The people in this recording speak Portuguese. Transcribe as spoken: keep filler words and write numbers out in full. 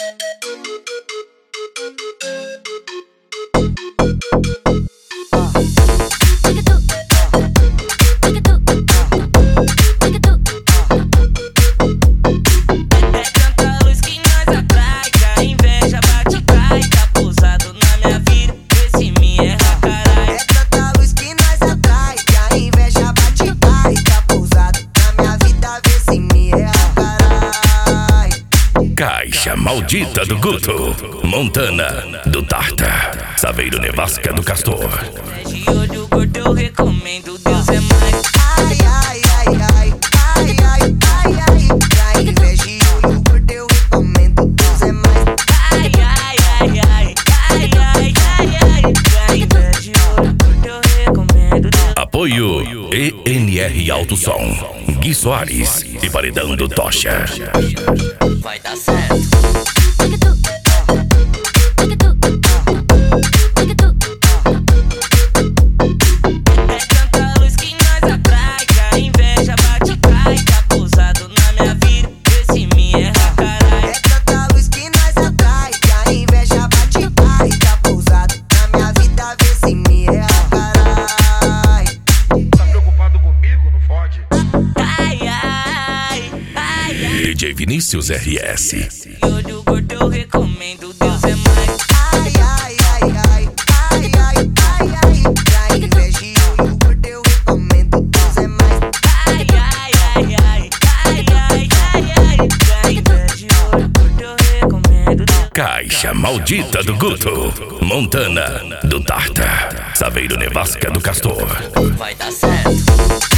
Caixa Maldita do Guto, Montana do Tarta, Saveiro Nevasca do Castor. De olho gordo eu recomendo, Deus é mais. Ai, ai, ai, ai, ai, ai, ai, ai. Pra inveja de olho gordo eu recomendo, Deus é mais. Ai, ai, ai, ai, ai, ai, ai, ai. Pra inveja de olho gordo eu recomendo, Deus. Apoio E N R Alto Som, Gui Soares e Paredão do Tocha. Vai dar certo. É tanta luz que nós atrai, que a inveja bate cai. Tá pousado na minha vida, esse me erra carai. É tanta luz que nós atrai, que a inveja bate cai. Tá pousado na minha vida, vê se me erra, carai. Tá preocupado comigo? Não fode. Ai, ai, ai, ai. D J Vinícius R S. De olho gordo eu recomendo, Deus é mais. Ai, ai, ai, ai, ai, ai, ai, ai. Pra inveja de olho gordo eu recomendo, Deus é mais. Ai, ai, ai, ai, ai, ai, ai, ai. Pra inveja de olho gordo eu recomendo, Deus. Caixa Maldita do Guto, Montana do Tarta, Saveiro Nevasca do Castor. Vai dar certo.